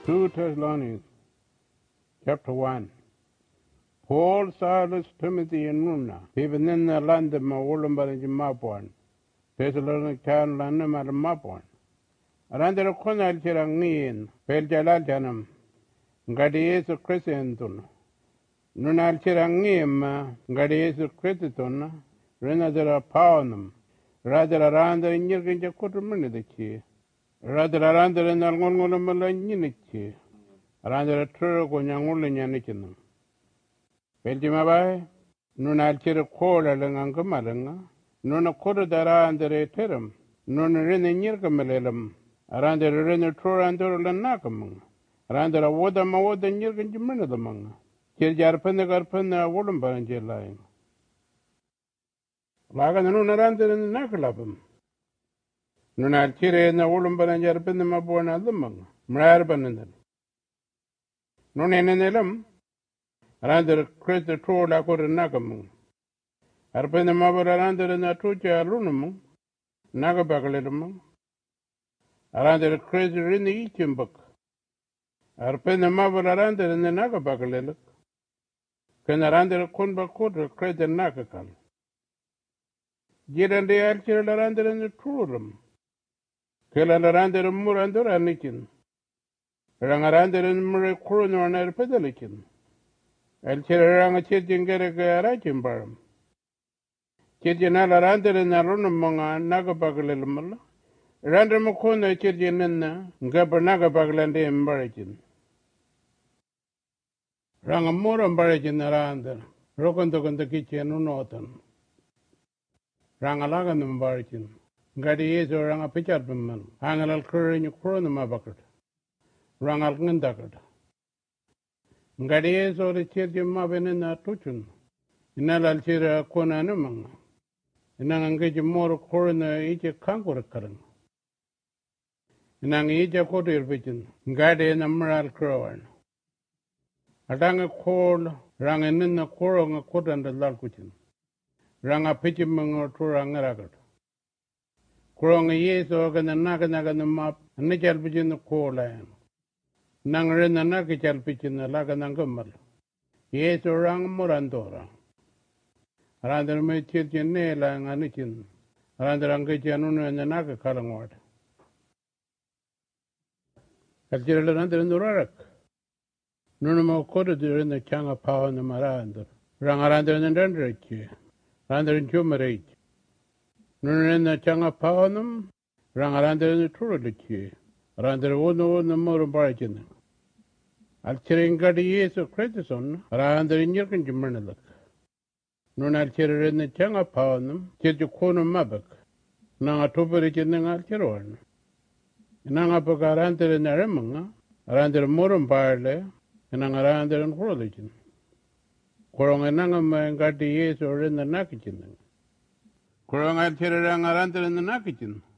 2 Thessalonians chapter 1. Paul, Silas, Timothy, and Nuna. People in the land of my woolen by the Mapuan. Thessalonians can land them at Mapuan. Around the corner, Chirangin, Peljalanum, Gadies of Christianton. Nunal Chirangim, Gadies of Christian, Renazera Pownum. Rather around the Indian Jacotuminici. Rather around the Nalgongolamanici. Around the Turk when Yangulianicinum. Belgimabai, Nunal Chiracola Langamalanga, Nuna Kodara and the Reterum, Nuna Renirkamelum, around the Renator and the Lanakamung, around the Water Mawad and Yirkan Jiminamang, Kirjarpanagarpana Wolambanjay line. Lagan Nunaranda in the Nakalabum. Nunal Chire and the Wolambanjarpanamabona Lumang, Mrarbanan. Nunenelum. Around the Christ troll I could Nakamung. Arpen the Mabur around the Natucha Lunamung, Nagabakalamung. Around the Christ in the Eachim book. Arpen the Mabur around the Nagabakaluk. Can around the Kunba Kutra Christ and Nakakal. Jiran the Alchir around in the Trurum. Kill around the Murandur and Nichin. Rang around the Murray Kuruno and Arpedalichin. Alchirang a chitting get a garachim barum. Chitjanal around in the Runamanga Nagabakalamala. Random Mukuna Chitjanina, Gabernagabakaland in Barajin. Rangamuram Barajin around there. Rokantokan the kitchen Norton. Rangalagan the Barajin. Gadi is or Ranga Picharman. Angal Kurin Kuronama bucket. Rangal Ngandakat. Gadi is or the Chitjam Mabin in a Tuchun. Inal Alchira Konanamanga. Inangage more coroner each a conqueror current. Inang each a quarter vision, guide in a moral crown. A dang a cold rang in the quarrel a quarter and the larkuchin. Rang a pitching or two rangaragat. Crong a yes organ and naganagan the map, and nature between the core line. Nang ren and nakachal pitch in the laganangamal. Yes or rang morandora. Around the Mechit nail and anichin. Around the Rangajanun and the Naga Kalangwat. Alchirland in the Rarak. Nunamo quoted in the Changa Power and the Maranda. Rangaranda and Dandriki. Rander in Jumarate. Nun in the Changa Powanum. Rangaranda in the Turuliki. Rander Uno and the Morabarjin. Alchiringadi is a credison. Rander in Yerkin Jimanalak. Nun Alchir in the Changa Powanum. Chijukunum Mabak. Nanga Tuberich in the Alchiron. Nangapakarante in the Remanga, around the Morum Barle, and around the religion. Korongananga and Gatti or in the Nakichin. Koronga Tiranga in the Nakichin.